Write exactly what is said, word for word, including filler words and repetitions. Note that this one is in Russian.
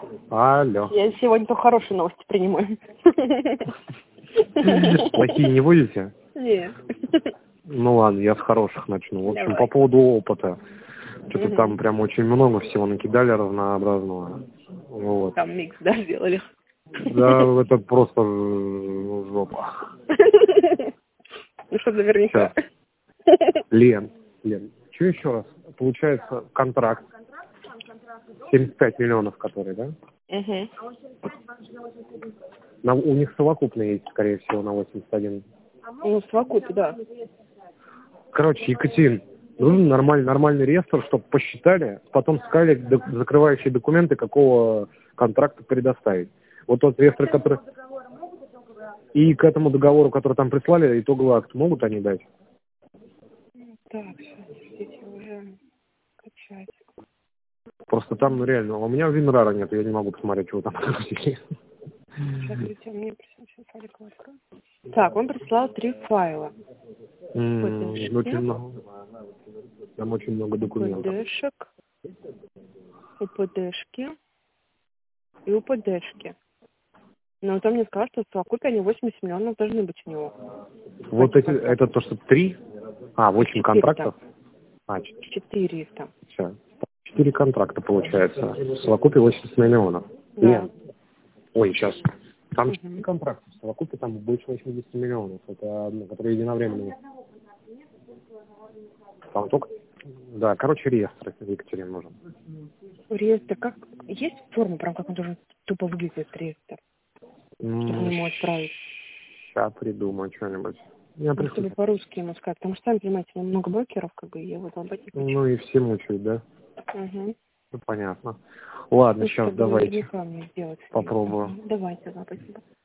Алло. Я сегодня только хорошие новости принимаю. Плохие не будете? Нет. Ну ладно, я с хороших начну. В общем, Давай. по поводу опыта. Что-то Угу. там прям очень много всего накидали разнообразного. Вот. Там микс, да, сделали? Да, это просто э, жопа. Ну что, наверняка. Лен, Лен, что еще раз? Получается, контракт. семьдесят пять миллионов, который, да? Угу. На, у них совокупно есть, скорее всего, на восемьдесят один. Ну, в совокупе, да. Короче, Екатерин, нужен нормальный, нормальный реестр, чтобы посчитали, потом сказали док- закрывающие документы, какого контракта предоставить. Вот тот реестр, который... И к этому договору, который там прислали, итоговый акт могут они дать? Так, сейчас, подождите, уже качать. Просто там, ну реально, у меня Винрара нет, я не могу посмотреть, чего там загрузили. Сейчас, подождите, мне прислал, сейчас файлик открою. Так, он прислал три файла. М, Очень много. Там очень много документов. УПДшек, УПДшки и УПДшки. Но он мне сказал, что в совокупе они восемьдесят миллионов должны быть у него. Вот эти, это то, что три? А, восемь контрактов? А, четыреста. все. Четыре контракта получается. В совокупе восемьдесят миллионов. Да. Лен. Ой, сейчас. Там Угу. четыре контракта. В совокупе там больше восьмидесяти миллионов. Это одно, которые единовременно. Там только... Да, короче, реестр Екатерин нужен. Реестр, как... Есть форма, прям как он должен тупо выглядеть, этот реестр? Чтобы ему отправить. Сейчас придумаю что-нибудь. Я Ну, чтобы по-русски ему сказать. Потому что, сами понимаете, много брокеров, как бы, и я вот ломбать не хочу. Ну и все мучают, да? Угу. Ну, понятно. Ладно, Ну, сейчас чтобы давайте. наверняка мне сделать. Попробую. Давайте, да, спасибо.